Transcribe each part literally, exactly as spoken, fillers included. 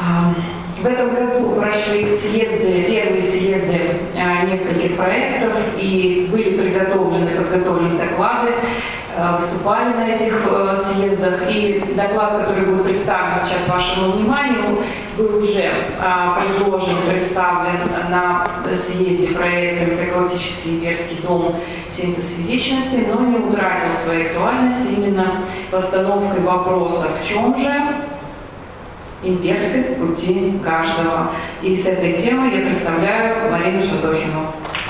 В этом году прошли съезды, первые съезды нескольких проектов, и были приготовлены, подготовлены доклады, выступали на этих съездах. И доклад, который будет представлен сейчас вашему вниманию, был уже предложен, представлен на съезде проекта «Метагалактический имперский дом. Синтез физичности», но не утратил своей актуальности именно постановкой вопроса: в чем же имперскость пути каждого. И с этой темой я представляю Марину Шатохину.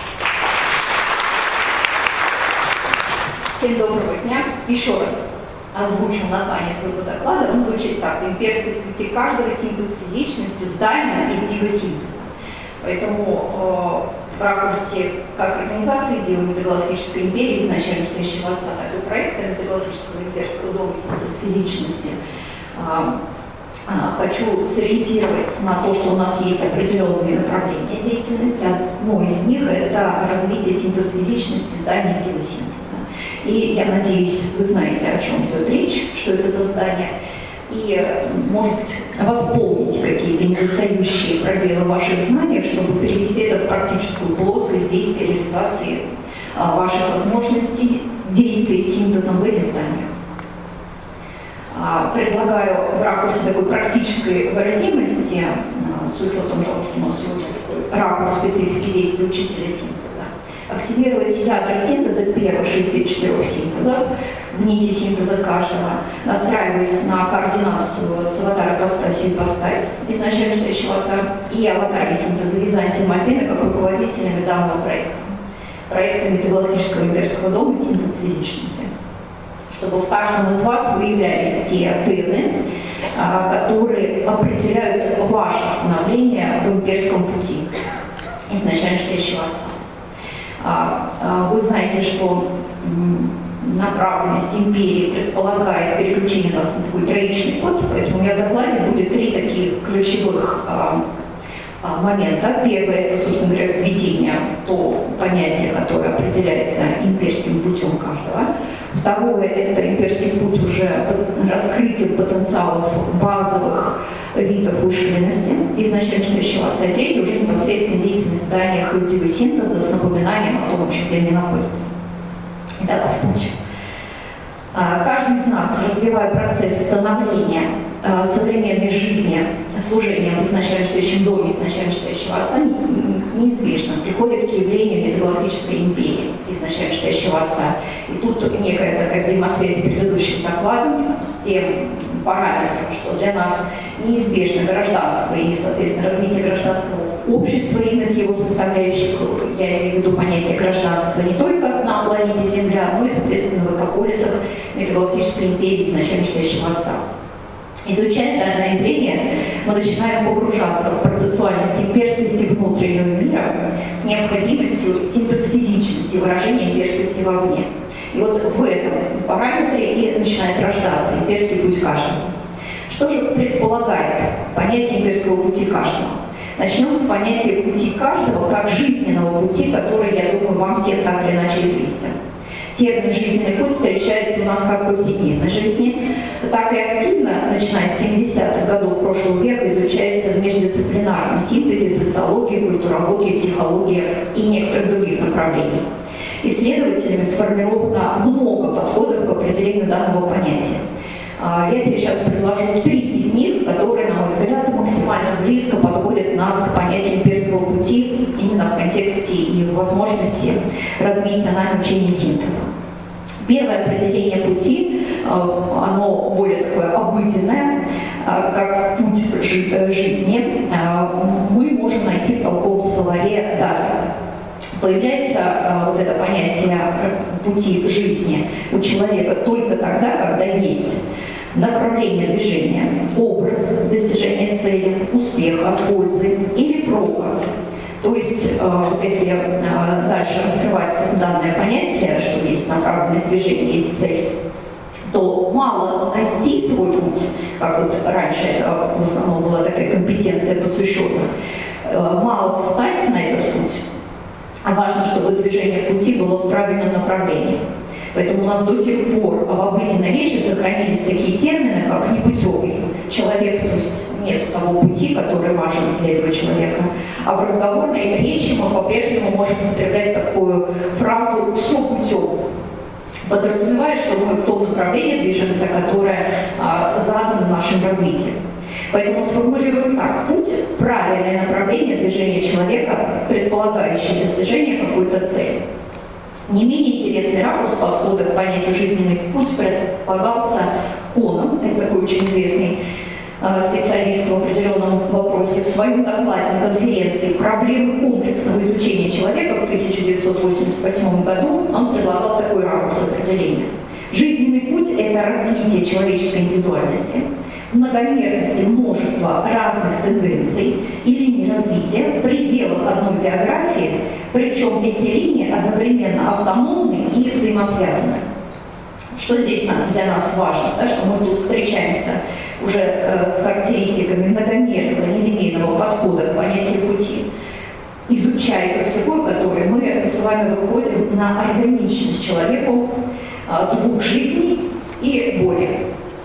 Всем доброго дня. Еще раз озвучу название своего доклада. Он звучит так: «Имперскость пути каждого. Синтез физичностью. Здания и диосинтеза». Поэтому э, в ракурсе как организации дела Метагалактической империи, изначально стоящего отца, так и проекта Метагалактического имперского дома «Синтез физичности», э, хочу сориентировать на то, что у нас есть определенные направления деятельности. Одно из них – это развитие синтез физичности, здания диосинтеза. И я надеюсь, вы знаете, о чем идет речь, что это за здание, и, может быть, восполнить какие-то недостающие пробелы ваших знаний, чтобы перевести это в практическую плоскость действия реализации ваших возможностей действия с синтезом в этих зданиях. Предлагаю в ракурсе такой практической выразимости, с учетом того, что у нас сегодня такой ракурс специфики действия учителя синтеза, активировать ядра синтеза первых шести четырех синтезов в нити синтеза каждого, настраиваясь на координацию с аватара ипостасью ипостась изначально стоящего отца и аватари синтеза Византия Мальпина как руководителями данного проекта, проекта Метагалактического имперского дома «Синтез физичности», чтобы в каждом из вас выявлялись те тезы, которые определяют ваше становление в имперском пути изначально стоящего отца. Вы знаете, что направленность империи предполагает переключение нас на такой троичный код, поэтому у меня в докладе будет три таких ключевых момента. Первое – это, собственно говоря, введение, то понятие, которое определяется имперским путем каждого. Второе – это имперский путь уже раскрытием потенциалов базовых видов вышленности изначально стоящего отца. И третье – уже непосредственно деятельность здания диосинтеза с напоминанием о том, где они находятся. Итак, в путь. Каждый из нас, развивая процесс становления современной жизни, служения в изначально стоящем доме, изначально стоящего отца, неизбежно приходит к явлению Метагалактической империи, изначально стоящего отца. И тут некая такая взаимосвязь с предыдущим докладом, с тем параметром, что для нас неизбежно гражданство и, соответственно, развитие гражданского общества, иных его составляющих, я имею в виду понятие гражданства не только на планете Земля, но и, соответственно, в экополисах Метагалактической империи, изначально стоящего отца. Изучая данное явление, мы начинаем погружаться в процессуальность имперскости внутреннего мира с необходимостью синтез физичности, выражения имперскости вовне. И вот в этом параметре и начинает рождаться имперский путь каждого. Что же предполагает понятие имперского пути каждого? Начнем с понятия пути каждого как жизненного пути, который, я думаю, вам всем так или иначе известен. Термин «жизненный путь» встречается у нас как в повседневной жизни, так и активно, начиная с семидесятых годов прошлого века, изучается в междисциплинарном синтезе социологии, культурологии, психологии и некоторых других направлений. Исследователями сформировано много подходов к определению данного понятия. Я сейчас предложу три из них, которые, на мой взгляд, максимально близко подходят нас к понятию имперского пути именно в контексте и возможности развития нами учения синтеза. Первое определение пути, оно более такое обыденное, как путь жизни, мы можем найти в толковом словаре далее. Появляется вот это понятие пути жизни у человека только тогда, когда есть направление движения, образ достижения цели, успеха, пользы или прока. То есть, вот если дальше раскрывать данное понятие, что есть направленность движения, есть цель, то мало найти свой путь, как вот раньше это в основном была такая компетенция посвященных, мало встать на этот путь, а важно, чтобы движение пути было в правильном направлении. Поэтому у нас до сих пор в обыденной речи сохранились такие термины, как непутевый человек, то есть нет того пути, который важен для этого человека. А в разговорной речи мы по-прежнему можем употреблять такую фразу «все путем», подразумевая, что мы в том направлении движемся, которое а, задано нашим развитием. Поэтому сформулируем так: путь – правильное направление движения человека, предполагающее достижение какой-то цели. Не менее интересный ракурс подхода к понятию «жизненный путь» предполагался Коном, это такой очень известный э, специалист в определенном вопросе, в своем докладе на конференции «Проблемы комплексного изучения человека» в тысяча девятьсот восемьдесят восьмом году он предлагал такой ракурс определения. Жизненный путь – это развитие человеческой индивидуальности, многомерности множества разных тенденций и линий развития в пределах одной биографии, причем эти линии одновременно автономны и взаимосвязаны. Что здесь для нас важно, да, что мы тут встречаемся уже э, с характеристиками многомерного нелинейного подхода к понятию пути, изучая практику, которой мы с вами выходим на органичность человеку э, двух жизней и более.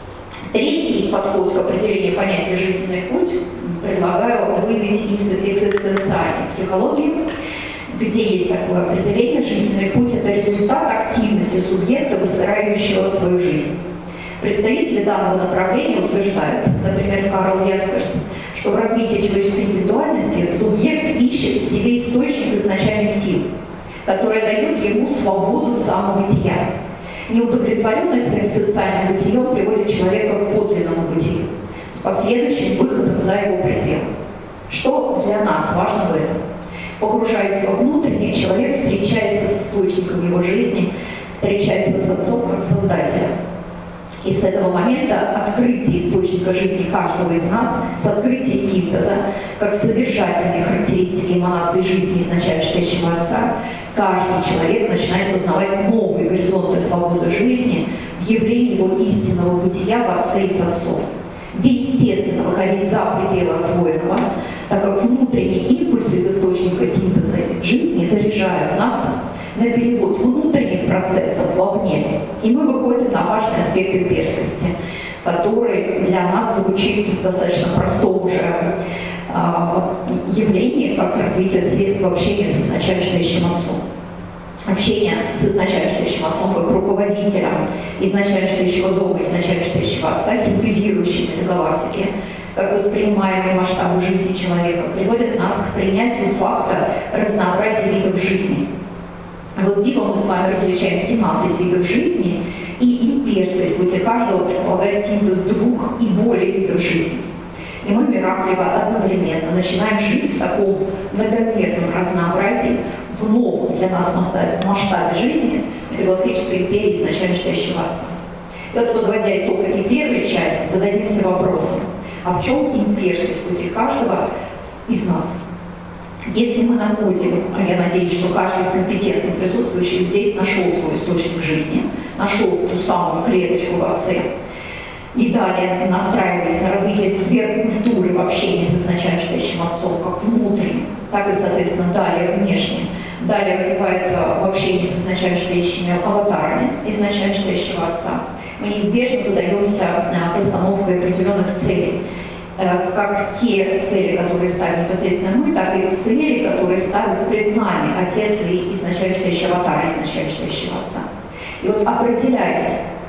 Третий подход к определению понятия «жизненный путь» предлагаю выявить из экзистенциальной психологии, где есть такое определение: жизненный путь – это результат активности субъекта, выстраивающего свою жизнь. Представители данного направления утверждают, например, Карл Ясперс, что в развитии человеческой индивидуальности субъект ищет в себе источник изначальных сил, которые дают ему свободу самобытия. Неудовлетворенность своим социальным бытием приводит человека к подлинному бытию, с последующим выходом за его пределы. Что для нас важно в этом? Погружаясь во внутреннее, человек встречается с источником его жизни, встречается с Отцом как Создателем. И с этого момента открытие источника жизни каждого из нас, с открытия синтеза, как содержательной характеристики эманации жизни изначально спящего Отца, каждый человек начинает познавать новые горизонты свободы жизни в явлении его истинного бытия в Отце и с Отцом, где естественно выходить за пределы освоенного, так как внутренние импульсы из источника синтеза жизни заряжают нас на перевод внутренних процессов вовне, и мы выходим на важный аспект имперскости, который для нас звучит в достаточно простом уже э, явлении, как развитие средств общения с изначально стоящим Отцом. Общение с изначально стоящим Отцом как руководителем изначально стоящего дома, изначально стоящего Отца, синтезирующим эти галактики, как воспринимаемые масштабы жизни человека, приводит нас к принятию факта разнообразия видов жизни. Вот типа мы с вами различаем семнадцать видов жизни, и имперскость в пути каждого предполагает синтез двух и более видов жизни. И мы миракливо одновременно начинаем жить в таком многомерном разнообразии, в новом для нас масштабе жизни межгалактической империи изначально стоящего Отца. И вот, подводя итог этой первой части, зададимся вопросом: а в чем имперскость в пути каждого из нас? Если мы находим, а я надеюсь, что каждый из компетентных присутствующих здесь нашел свой источник жизни, нашел ту самую клеточку в Отце, и далее, настраиваясь на развитие сверхкультуры в общении с изначально стоящим Отцом, как внутренним, так и, соответственно, далее внешне, далее развивает в общении с изначально стоящими аватарами изначально стоящего Отца, мы неизбежно задаемся постановкой определенных целей, как те цели, которые ставим непосредственно мы, так и цели, которые ставит пред нами Отец и изначально стоящий аватар, изначально стоящего Отца. И вот, определяясь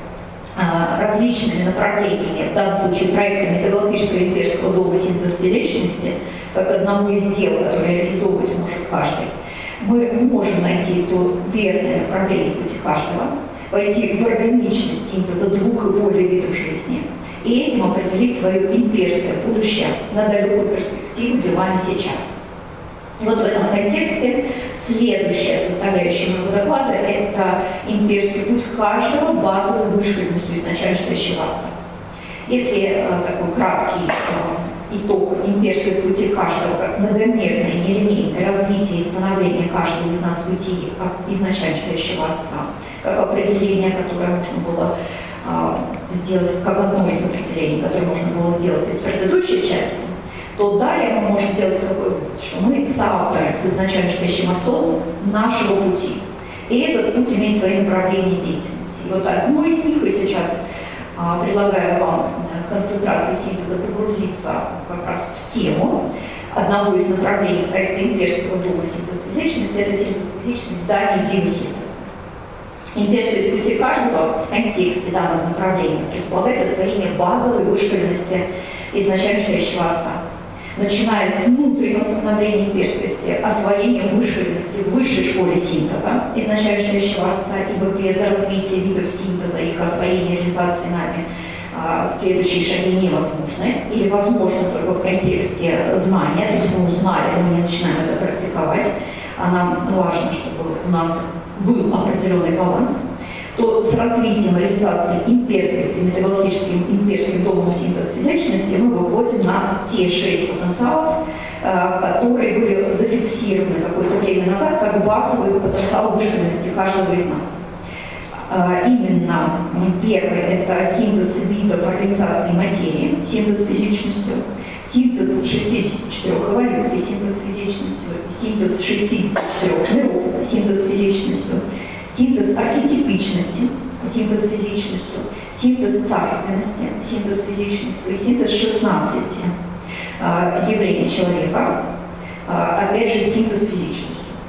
а, различными направлениями, в данном случае проектами Межгалактического имперского дома синтез личности, как одному из дел, которое реализовывать может каждый, мы можем найти то верное направление пути каждого, войти в органичность синтеза двух и более видов жизни, и этим определить свое имперское будущее на далекую перспективу делами сейчас. И вот в этом контексте следующая составляющая моего доклада – это имперский путь каждого базовой вышкаленностью изначально стоящего Отца. Если э, такой краткий э, итог имперской пути каждого, как многомерное, нелинейное развитие и становление каждого из нас пути изначально стоящего Отца, как определение, которое можно было сделать как одно из определений, которое можно было сделать из предыдущей части, то далее мы можем делать такой вывод, что мы соавторы с изначально стоящим Отцом нашего пути. И этот путь имеет свои направления деятельности. И вот одно из них, и сейчас а, предлагаю вам концентрации синтеза погрузиться как раз в тему одного из направлений проекта имперского дома синтез физичности, это синтез физичности зданий диосинтеза. Имперское искусство каждого в контексте данного направления предполагает освоение базовой вышкаленности изначально стоящего отца. Начиная с внутреннего становления имперскости, освоением вышкаленности в высшей школе синтеза изначально стоящего отца, ибо без развития видов синтеза, их освоения, реализации нами, следующие шаги невозможны, или возможно только в контексте знания, то есть мы узнали, но мы не начинаем это практиковать, а нам важно, чтобы у нас был определенный баланс, то с развитием реализации имперскости, методологическим имперским домом синтез физичности мы выходим на те шесть потенциалов, которые были зафиксированы какое-то время назад как базовый потенциал вышкаленности каждого из нас. Именно первый – это синтез видов организации материи, синтез физичностью, синтез шестидесяти четырёх эволюций, синтез физичностью, синтез шестидесяти четырёх миров, синтез физичностью, синтез архетипичности, синтез физичностью, синтез царственности, синтез физичностью и синтез шестнадцати явлений человека, опять же синтез физичностью.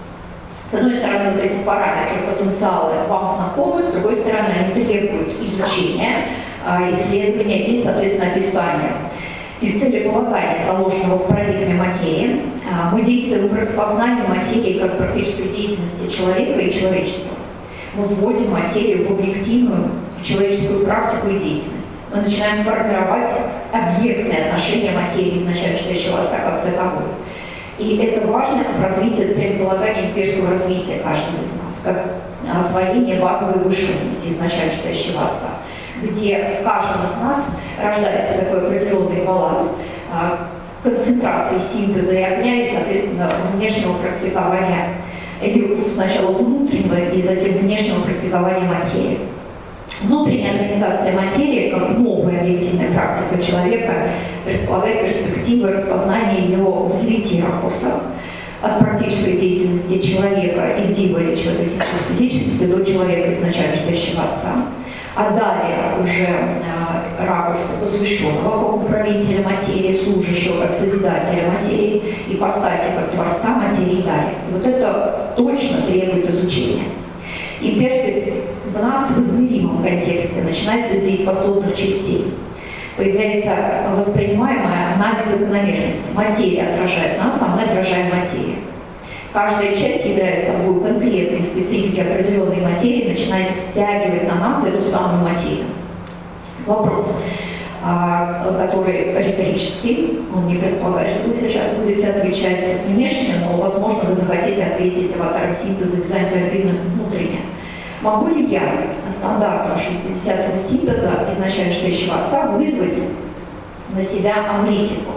С одной стороны, вот эти параметры, потенциалы вам знакомы, с другой стороны, они требуют изучения, исследования и, соответственно, описания. Из целеполагания, заложенного в парадигме материи, мы действуем в распознании материи как практической деятельности человека и человечества. Мы вводим материю в объективную человеческую практику и деятельность. Мы начинаем формировать объектные отношения материи изначально стоящего отца как таковой. И это важно в развитии целеполагания имперского развития каждого из нас, как освоение базовой вышкаленности изначально стоящего отца, где в каждом из нас рождается такой определенный баланс концентрации синтеза и огня и, соответственно, внешнего практикования, или сначала внутреннего и затем внешнего практикования материи. Внутренняя организация материи, как новая объективная практика человека, предполагает перспективы распознания его в девяти ракурсах, от практической деятельности человека, индиго или человека с физичностью, до человека изначально стоящего отца, а далее уже э, ракурсы посвященного как управителя материи, служащего как созидателя материи, ипостаси как творца материи и далее. И вот это точно требует изучения. Имперскость в нас в измеримом контексте начинается здесь с подсобных частей. Появляется воспринимаемая нами закономерность. Материя отражает нас, а мы отражаем материю. Каждая часть, являя собой конкретной специфики определенной материи, начинает стягивать на нас эту самую материю. Вопрос, который риторический, он не предполагает, что вы сейчас будете отвечать внешне, но, возможно, вы захотите ответить аватаром синтеза дизайна альбина внутренне. Могу ли я стандартом шестидесятого синтеза изначально стоящего отца вызвать на себя амритику?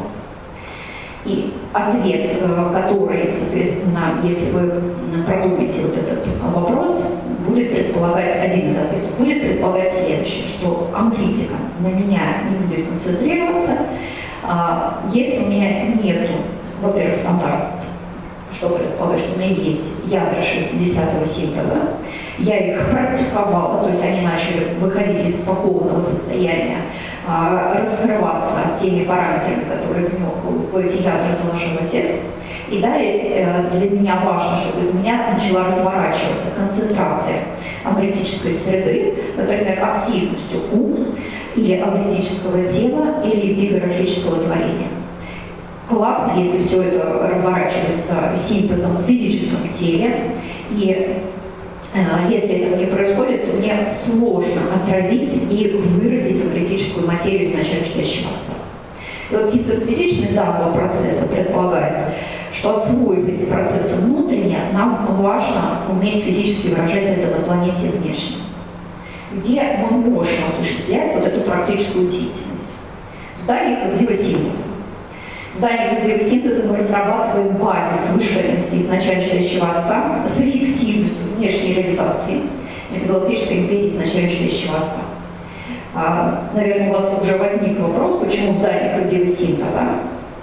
И ответ, который, соответственно, если вы продумаете вот этот вопрос, будет предполагать, один из ответов, будет предполагать следующее, что амритика на меня не будет концентрироваться, если у меня нету, во-первых, стандарта, что предполагает, что у меня есть ядра шестидесятого синтеза, я их практиковала, то есть они начали выходить из спокойного состояния, раскрываться теми параметрами, которые в, него, в эти ядра заложил отец. И далее для меня важно, чтобы из меня начала разворачиваться концентрация амритической среды, например, активностью ум или амритического тела или диграфического творения. Классно, если все это разворачивается синтезом в физическом теле, и э, если этого не происходит, то мне сложно отразить и выразить амритическую материю изначально стоящего отца. И вот синтез физичности данного процесса предполагает, что, освоив эти процессы внутренне, нам важно уметь физически выражать это на планете внешне, где мы можем осуществлять вот эту практическую деятельность. В зданиях диосинтеза. В зданиях диосинтеза мы разрабатываем базис вышкаленности изначально стоящего отца с эффективностью внешней реализации методологической империи изначально стоящего отца. А, наверное, у вас уже возник вопрос, почему в зданиях диосинтеза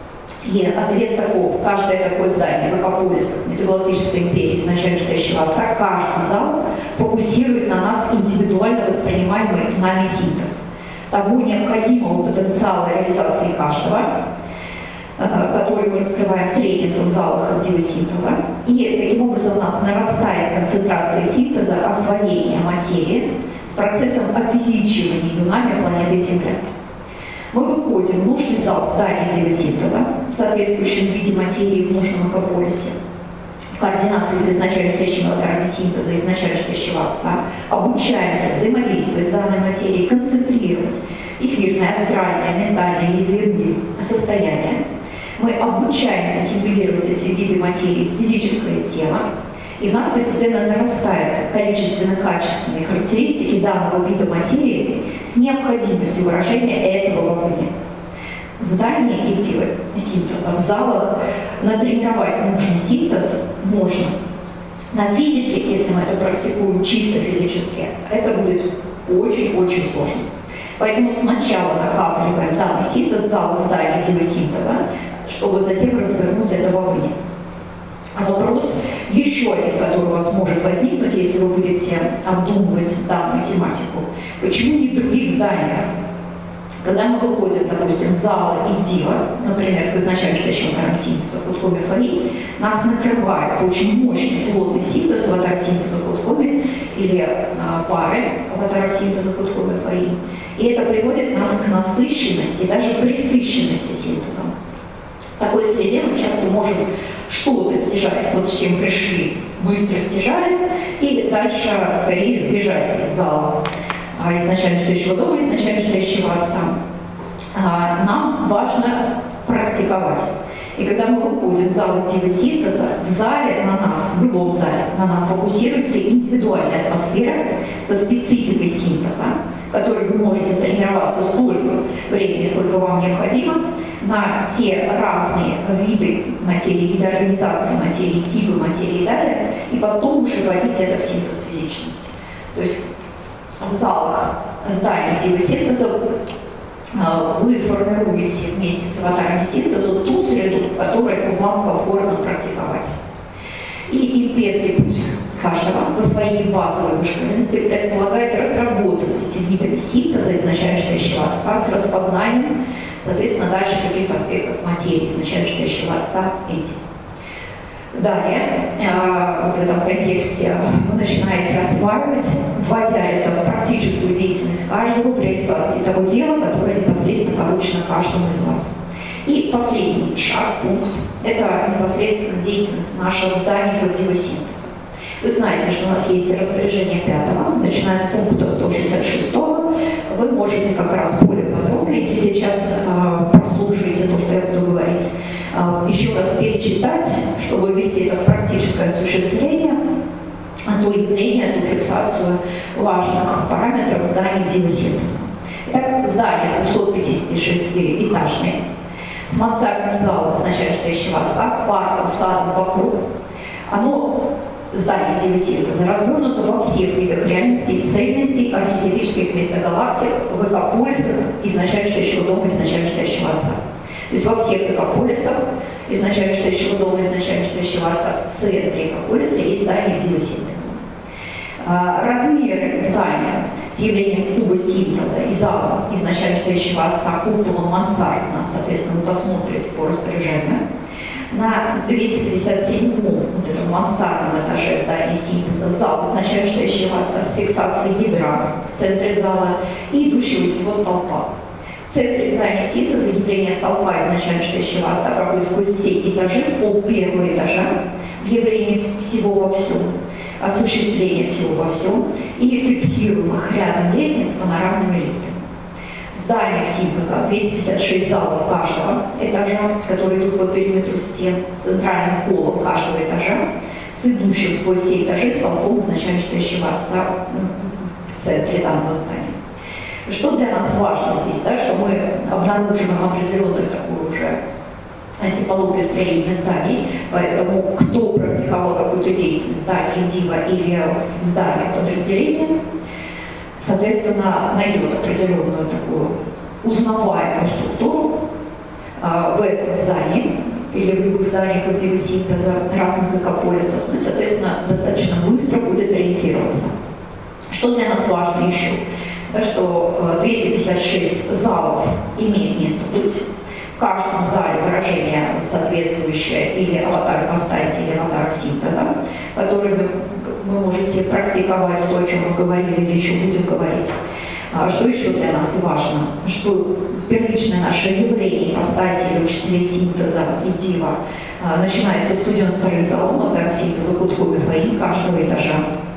И ответ таков: каждое такое здание в экополисах Метагалактической империи, изначально отца, каждый зал фокусирует на нас индивидуально воспринимаемый нами синтез того необходимого потенциала реализации каждого, который мы раскрываем в тренингах, в залах диосинтеза. И таким образом у нас нарастает концентрация синтеза, освоения материи с процессом офизичивания юнами планеты Земля. Мы выходим в нужный зал здания диосинтеза в соответствующем виде материи в нужном экополисе, в координации с изначально стоящими аватарами синтеза, изначально стоящего отца, обучаемся взаимодействовать с данной материей, концентрировать эфирное, астральное, ментальное или вернее состояние. Мы обучаемся синтезировать эти виды материи в физическое тело, и в нас постепенно нарастают количественно-качественные характеристики данного вида материи с необходимостью выражения этого вовне. В здании и синтеза, в залах натренировать нужный синтез можно. На физике, если мы это практикуем чисто физически, это будет очень-очень сложно. Поэтому сначала накапливаем данный синтез зала, здания, диосинтеза, чтобы затем развернуть это вовне. А вопрос еще один, который у вас может возникнуть, если вы будете обдумывать данную тематику. Почему не в других зданиях? Когда мы выходим, допустим, в залы и в дива, например, к изначально стоящему аватарам синтеза Куткоми Фаи, нас накрывает очень мощный плотный синтез аватар синтеза Куткоми или а, пары аватаров синтеза Куткоми Фаи. И это приводит нас к насыщенности, даже пресыщенности синтезом. В такой среде мы часто можем что-то стяжать, вот с чем пришли, быстро стяжали, и дальше скорее сбежать из зала изначально стоящего дома, изначально стоящего отца. А нам важно практиковать. И когда мы выходим в зал диосинтеза, в зале на нас, в любом зале, на нас фокусируется индивидуальная атмосфера со спецификой синтеза, которой вы можете тренироваться столько времени, сколько вам необходимо, на те разные виды материи, виды организации материи, типы материи и далее, и потом уже вводить это в синтез физичности. То есть в залах зданий диосинтеза вы формируете вместе с аватарами синтеза ту среду, которую вам комфортно практиковать. И имперский путь каждого по своей базовой вышкаленности предполагает разработанность видами синтеза изначально стоящего отца с распознанием, соответственно, дальше каких-то аспектов материи изначально стоящего отца этим. Далее, вот в этом контексте вы начинаете осваивать, вводя это в практическую деятельность каждого в реализации того дела, которое непосредственно поручено каждому из вас. И последний шаг, пункт, это непосредственно деятельность нашего здания диосинтеза. Вы знаете, что у нас есть распоряжение пятого, начиная с пункта сто шестьдесят шестого, вы можете как раз более подробно, если сейчас э, прослушаете то, что я буду говорить, э, еще раз перечитать, чтобы ввести это в практическое осуществление, а то явление, ту фиксацию важных параметров здания диосинтеза. Итак, здание двухсот пятидесяти шести этажное, с мансардным залом изначально стоящего отца, парком, садом вокруг. Оно, здание диосинтеза, развернуто во всех видах реальностей, цельностей, архетипических метагалактик, в экополисах изначально стоящего дома, изначально стоящего отца. То есть во всех экополисах изначально стоящего дома, изначально стоящего отца, в центре экополиса есть здание диосинтеза. Размеры здания с явлением куба синтеза и зала изначально стоящего отца куполом мансардно, соответственно, вы посмотрите по распоряжению. На двести пятьдесят седьмом вот этом мансардном этаже здания синтеза зал изначально стоящего отца с фиксацией ядра в центре зала и идущего из него столпа. В центре здания синтеза явление столпа изначально стоящего отца проходит сквозь все этажи в пол первого этажа в явлении всего во всем, осуществление всего во всем и фиксируемых рядом лестниц панорамными лифтами. В зданиях синтеза двести пятьдесят шесть залов каждого этажа, которые идут по периметру стен, с центральным холлом каждого этажа, с идущим сквозь все этажи столпом изначально стоящего отца в центре данного здания. Что для нас важно здесь, да, что мы обнаруживаем определенную такую уже типологию строения зданий, поэтому кто практиковал какую-то деятельность в здании дива или в зданиях подразделения, соответственно, найдет определенную такую узнаваемую структуру в этом здании или в любых зданиях радиосинтеза разных экополисов, ну и, соответственно, достаточно быстро будет ориентироваться. Что для нас важно еще? Что двести пятьдесят шесть залов имеет место быть. В каждом зале выражение соответствующее или аватар ипостаси, или аватар синтеза, который вы, вы можете практиковать то, о чем мы говорили или еще будем говорить. Что еще для нас важно? Что первичное наше явление ипостаси или учителей синтеза и дива начинается с девяносто вторым залом, аватар синтеза Кутхуби Фаин каждого этажа.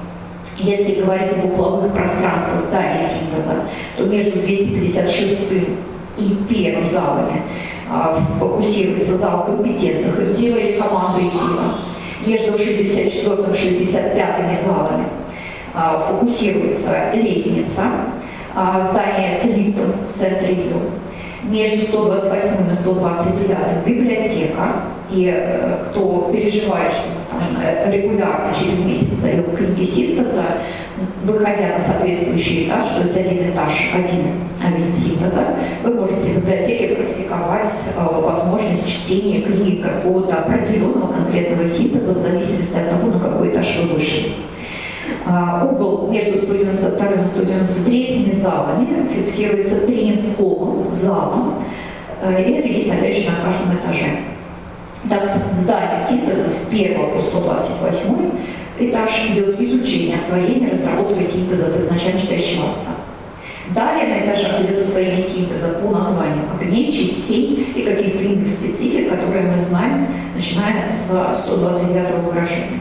Если говорить об угловых пространствах здания синтеза, то между двести пятьдесят шестым и первым залами а, фокусируется зал компетентных дива или команды дива. Между шестьдесят четвёртым и шестьдесят пятым залами а, фокусируется лестница, а, здание с лифтом в центре вилл. Между сто двадцать восьмым и сто двадцать девятым библиотека. И э, кто переживает, что мы там регулярно через месяц даем книги синтеза, выходя на соответствующий этаж, то есть один этаж, один вид синтеза, вы можете в библиотеке практиковать э, возможность чтения книг какого-то определенного конкретного синтеза в зависимости от того, на какой этаж вы вышли. Uh, угол между сто девяносто вторым и сто девяносто третьим залами фиксируется тренинг-холлом, залом, uh, и это есть, опять же, на каждом этаже. Так, здание синтеза с первого по сто двадцать восьмой этаж идет изучение, освоение, разработка синтеза по изначально читающего отца. Далее на этажах идет освоение синтеза по названиям огней, частей и каких-то иных специфик, которые мы знаем, начиная с сто двадцать девятого выражения.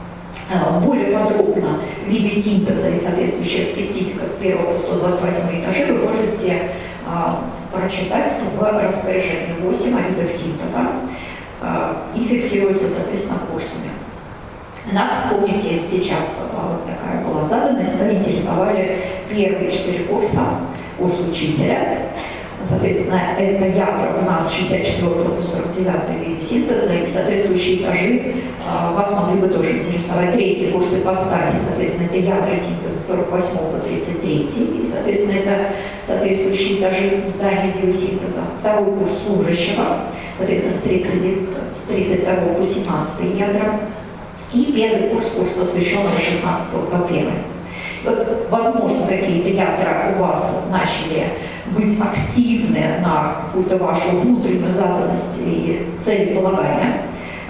Более подробно виды синтеза и соответствующая специфика с первого по сто двадцать восьмой этаже вы можете а, прочитать в распоряжении восемь о видах синтеза а, и фиксируется, соответственно, курсами. Нас, помните, сейчас а, вот такая была заданность, да, интересовали первые четыре курса, курс учителя. Соответственно, это ядра у нас с шестьдесят четвёртого по сорок девятый виды синтеза, и соответствующие этажи а, вас могли бы тоже интересовать. Третий курс ипостаси, соответственно, это ядра синтеза с сорок восьмого по тридцать третий, и, соответственно, это соответствующие этажи здания диосинтеза. Второй курс служащего, соответственно, с тридцать второго по семнадцатый ядра, и первый курс, курс посвященный с шестнадцатого по первый. Вот, возможно, какие-то ядра у вас начали быть активны на какую-то вашу внутреннюю заданность и целеполагание,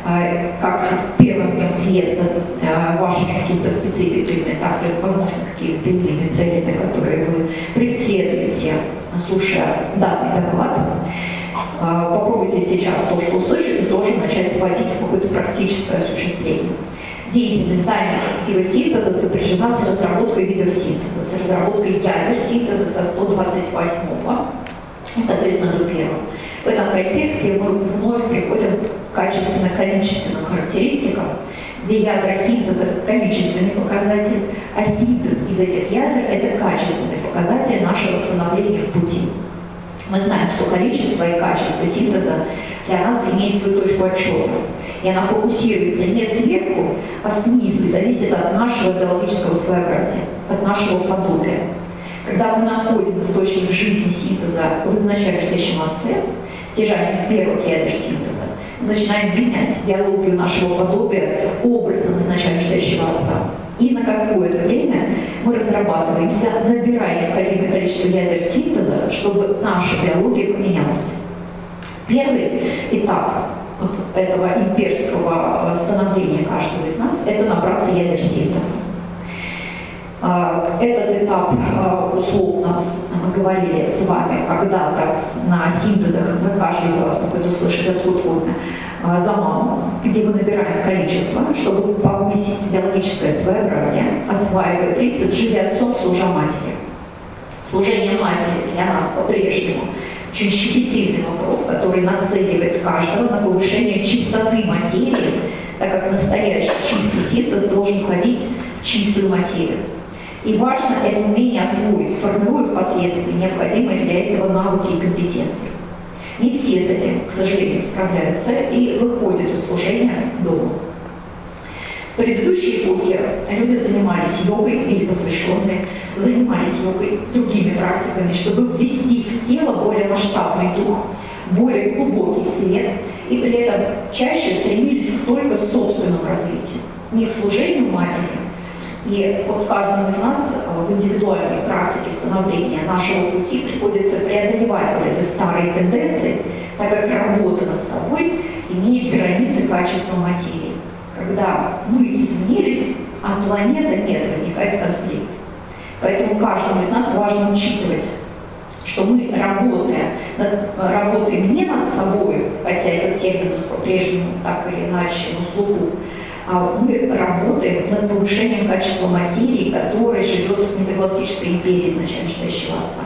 как в первом днем съезда ваши какие-то специфики, так и, возможно, какие-то иные цели, которые вы преследуете, слушая данный доклад. Попробуйте сейчас то, что услышите, тоже начать вводить в какое-то практическое осуществление. Деятельность здания диосинтеза сопряжена с разработкой видов синтеза, с разработкой ядер синтеза со сто двадцать восьмого и, соответственно, до первого. В этом контексте мы вновь приходим к качественно-количественным характеристикам, где ядра синтеза – количественный показатель, а синтез из этих ядер – это качественный показатель нашего становления в пути. Мы знаем, что количество и качество синтеза для нас имеет свою точку отчета. И она фокусируется не сверху, а снизу, и зависит от нашего биологического своеобразия, от нашего подобия. Когда мы находим источник жизни синтеза в изначально читающем отце, стяжанием первых ядер синтеза, мы начинаем менять биологию нашего подобия образом изначально читающего отца. И на какое-то время мы разрабатываемся, набирая необходимое количество ядер синтеза, чтобы наша биология поменялась. Первый этап вот этого имперского становления каждого из нас – это набраться ядер синтеза. Этот этап, условно, мы говорили с вами когда-то на синтезах, каждый из вас может услышать эту форму, заман, где мы набираем количество, чтобы повысить биологическое своеобразие, осваивая принцип «живи отцом, служа матери». Служение матери для нас по-прежнему очень щепетильный вопрос, который нацеливает каждого на повышение чистоты материи, так как настоящий чистый синтез должен входить в чистую материю. И важно это умение освоить, формируя впоследствии необходимые для этого навыки и компетенции. Не все с этим, к сожалению, справляются и выходят из служения дома. В предыдущей эпохе люди занимались йогой или посвященные, занимались йогой другими практиками, чтобы ввести в тело более масштабный дух, более глубокий свет, и при этом чаще стремились к только собственному развитию, не к служению матери. И вот каждому из нас в индивидуальной практике становления нашего пути приходится преодолевать вот эти старые тенденции, так как работа над собой имеет границы качества материи. Когда мы изменились, а планета нет, возникает конфликт. Поэтому каждому из нас важно учитывать, что мы, работая, работаем не над собой, хотя этот термин по-прежнему так или иначе на слуху, а мы работаем над повышением качества материи, которая живет в метагалактической империи изначально стоящего Отца.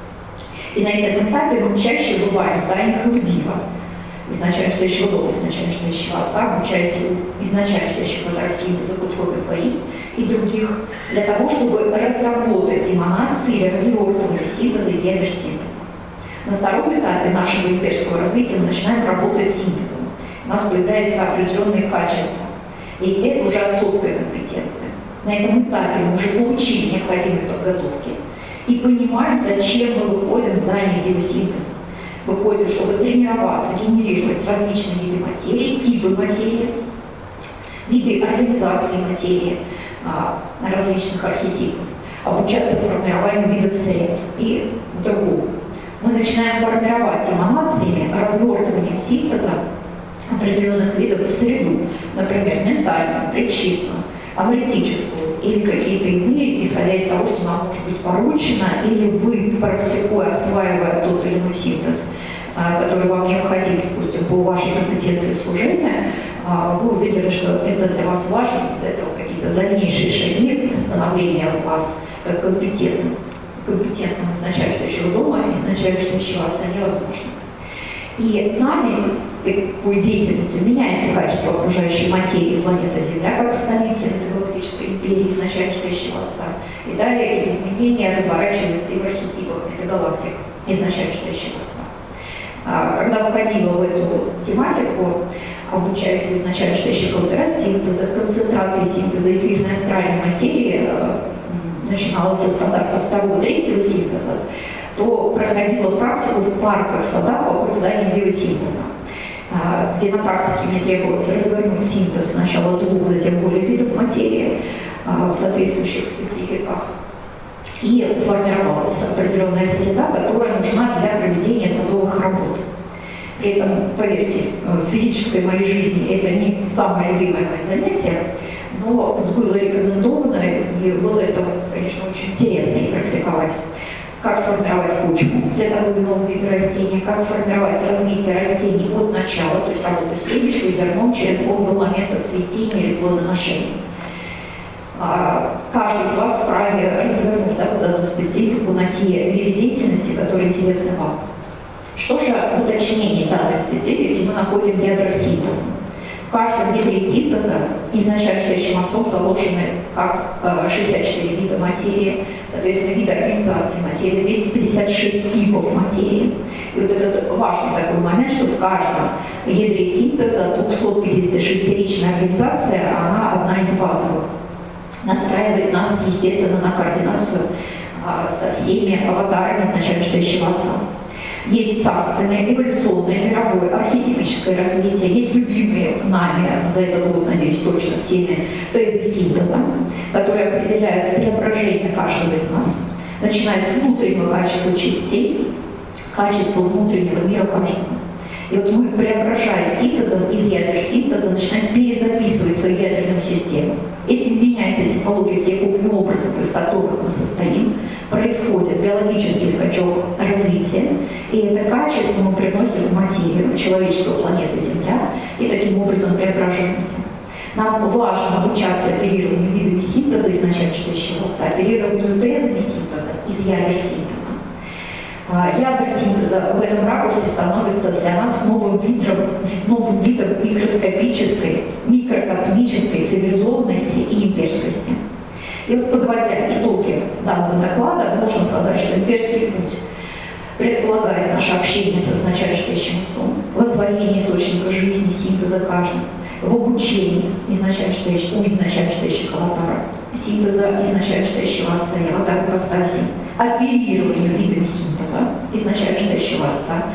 И на этом этапе мы чаще бываем в зданиях Ивдива, изначально стоящего дома, изначально стоящего Отца, обучаясь у изначально стоящих фотосинтеза, Кутхоби и других, для того, чтобы разработать эманации или развертывание синтеза из ядер синтеза. На втором этапе нашего имперского развития мы начинаем работать с синтезом. У нас появляются определенные качества. И это уже отцовская компетенция. На этом этапе мы уже получили необходимые подготовки и понимаем, зачем мы выходим в здание биосинтеза. Выходим, чтобы тренироваться, генерировать различные виды материи, типы материи, виды организации материи, различных архетипов, обучаться формированию видов сред и другого. Мы начинаем формировать эманациями, развертыванием синтеза определенных видов в среду, например, ментальную, причинную, аналитическую или какие-то иные, исходя из того, что нам может быть поручено, или вы, практикуя, осваивая тот или иной синтез, который вам необходим, допустим, по вашей компетенции служения, вы увидели, что это для вас важно, из этого какие-то дальнейшие шаги становления у вас как компетентным, компетентным изначальствующего дома, изначальствующего Отца невозможно. И нами, такой деятельностью, меняется качество окружающей материи планеты Земля, как столица метагалактической империи, изначальствующего Отца. И далее эти изменения разворачиваются и в архетипах метагалактик, изначальствующего Отца. Когда выходила в эту тематику, обучаясь в изначальствующих синтеза, концентрации синтеза эфирной астральной материи, начиналась со стандарта второго-третьего синтеза, то проходила практику в парках, садах вокруг здания биосинтеза, где на практике мне требовалось развернуть синтез сначала двух, затем более видов материи в соответствующих спецификах. И формировалась определенная среда, которая нужна для проведения садовых работ. При этом, поверьте, в физической моей жизни это не самое любимое мое занятие, но было рекомендовано, и было это, конечно, очень интересно и практиковать. Как сформировать почву для того или иного вида растения, как формировать развитие растений от начала, то есть работа с семечкой, зерном, черенком до момента цветения или плодоношения. Каждый из вас вправе развернуть да, данную специфику на те виды деятельности, которые интересны вам. Что же в уточнении данной специфики мы находим ядра синтеза? В каждом ядре синтеза изначальствующим Отцом заложены как шестьдесят четыре вида материи, соответственно, виды организации материи, двести пятьдесят шесть типов материи. И вот этот важный такой момент, что в каждом ядре синтеза двухсотпятидесятишестиричная организация, она одна из базовых. Настраивает нас, естественно, на координацию а, со всеми аватарами изначальствующего Отца. Есть царственное, эволюционное, мировое, архетипическое развитие, есть любимые нами, за этот год, надеюсь, точно всеми, тезы синтеза, которые определяют преображение каждого из нас, начиная с внутреннего качества частей, качества внутреннего мира каждого. И вот мы, преображая синтезом из ядер синтеза, начинаем перезаписывать свою ядерную систему. Этим меняется типология всех образов, из которых мы состоим, происходит биологический скачок развития, и это качество мы приносим в материю, в человечество планеты Земля, и таким образом преображаемся. Нам важно обучаться оперированию видами синтеза изначальствующего Отца, оперированию тезами синтеза из ядер синтеза. Ядра синтеза в этом ракурсе становится для нас новым видом, новым видом микроскопической, микрокосмической цивилизованности и имперскости. И вот, подводя итоги данного доклада, можно сказать, что имперский путь предполагает наше общение со изначальствующим Отцом, в освоении источника жизни, синтеза каждого, в обучении изначальствующего, у изначальствующих аватара, синтеза изначальствующего Отца и аватара ипостаси, оперированию видами синтеза изначальствующего Отца, с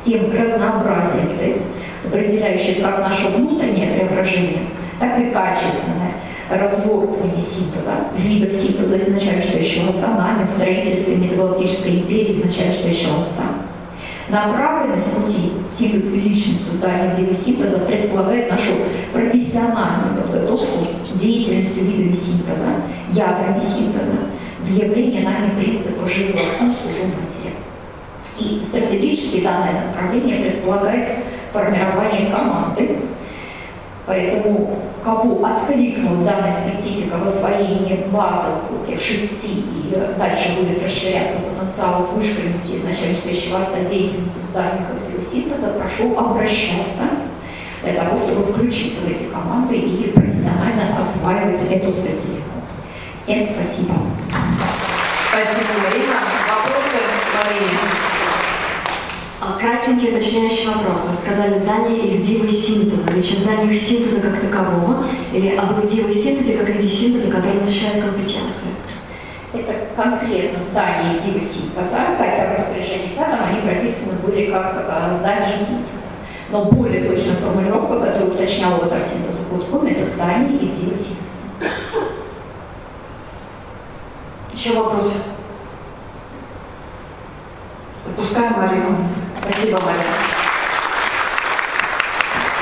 тем разнообразием, то есть определяющим как наше внутреннее преображение, так и качественное разбортывание синтеза, видов синтеза изначально отца, нами в строительстве метагалактической империи изначально отца. Направленность пути синтез физичностью здания вида синтеза предполагает нашу профессиональную подготовку деятельностью видами синтеза, ядрами синтеза, выявление нами принципа живого служу матери. И стратегически данное направление предполагает формирование команды, поэтому кого откликнулась данная специфика в освоении базовых тех шести и дальше будет расширяться потенциал вышкаленности изначально стоящего отца деятельности в зданиях синтеза, прошу обращаться для того, чтобы включиться в эти команды и профессионально осваивать эту специфику. Всем спасибо. Спасибо, Марина. Вопросы, Марина? Кратенький уточняющий вопрос. Вы сказали здание или дивы синтеза. Речь о зданиях синтеза как такового или об дивы синтезе как виде синтеза, который насыщает компетенцию? Это конкретно здание дивы синтеза, хотя в распоряжении там они прописаны были как а, здание синтеза. Но более точная формулировка, которую уточняла в синтеза Гудком, это здание и дивы синтеза. Еще вопросы? Отпускаем Марину. Спасибо, Марина.